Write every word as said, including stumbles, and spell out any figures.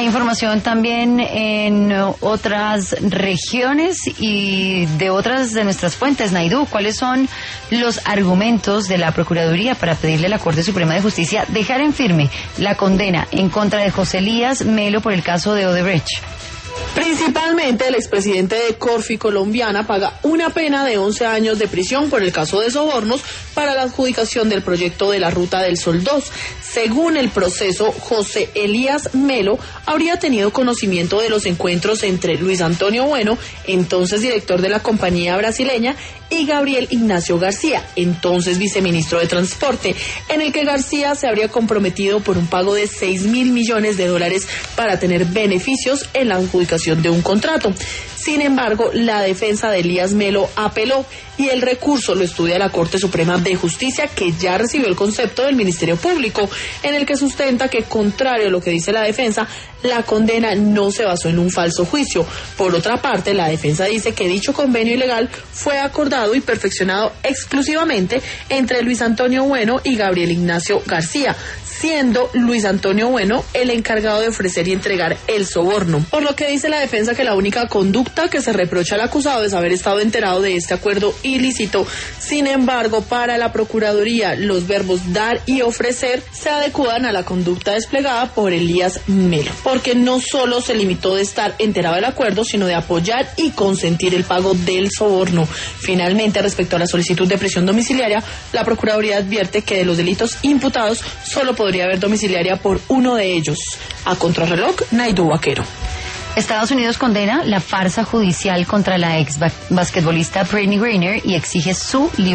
Hay información también en otras regiones y de otras de nuestras fuentes. Naidú, ¿cuáles son los argumentos de la Procuraduría para pedirle a la Corte Suprema de Justicia dejar en firme la condena en contra de José Elías Melo por el caso de Odebrecht? Principalmente el expresidente de Corfi colombiana paga una pena de once años de prisión por el caso de sobornos para la adjudicación del proyecto de la Ruta del Sol dos. Según el proceso, José Elías Melo habría tenido conocimiento de los encuentros entre Luis Antonio Bueno, entonces director de la compañía brasileña, y Gabriel Ignacio García, entonces viceministro de Transporte, en el que García se habría comprometido por un pago de seis mil millones de dólares para tener beneficios en la adjudicación de un contrato. Sin embargo, la defensa de Elías Melo apeló y el recurso lo estudia la Corte Suprema de Justicia, que ya recibió el concepto del Ministerio Público, en el que sustenta que, contrario a lo que dice la defensa, la condena no se basó en un falso juicio. Por otra parte, la defensa dice que dicho convenio ilegal fue acordado y perfeccionado exclusivamente entre Luis Antonio Bueno y Gabriel Ignacio García, siendo Luis Antonio Bueno el encargado de ofrecer y entregar el soborno. Por lo que dice la defensa que la única conducta que se reprocha al acusado es haber estado enterado de este acuerdo ilícito. Sin embargo, para la Procuraduría, los verbos dar y ofrecer se adecuan a la conducta desplegada por Elías Melo, porque no solo se limitó de estar enterado del acuerdo, sino de apoyar y consentir el pago del soborno. Finalmente, respecto a la solicitud de prisión domiciliaria, la Procuraduría advierte que de los delitos imputados solo podría haber domiciliaria por uno de ellos. A contrarreloj, Naidú Vaquero. Estados Unidos condena la farsa judicial contra la ex basquetbolista Brittney Griner y exige su libertad.